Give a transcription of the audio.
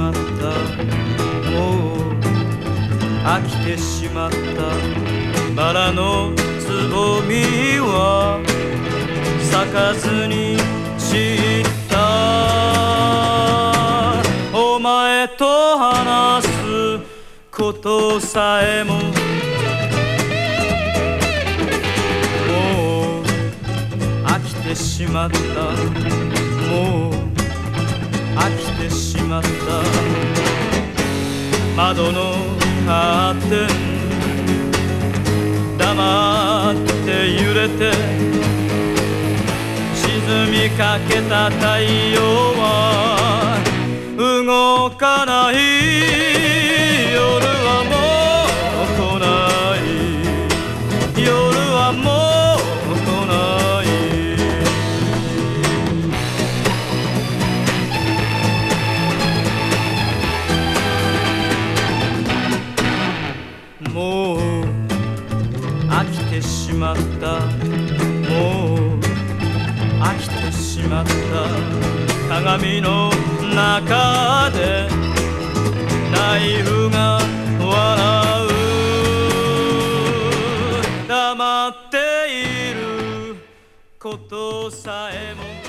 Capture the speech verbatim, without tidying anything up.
まった、もう飽きてしまった。バラのつぼみは咲かずに散った。お前と話すことさえももう飽きてしまった。もう飽きてしまった。窓のカーテン黙って揺れて、沈みかけた太陽は動かない。夜はもう来ない。夜はもう来ない。もう飽きてしまった。もう飽きてしまった。鏡の中でナイフが笑う。黙っていることさえも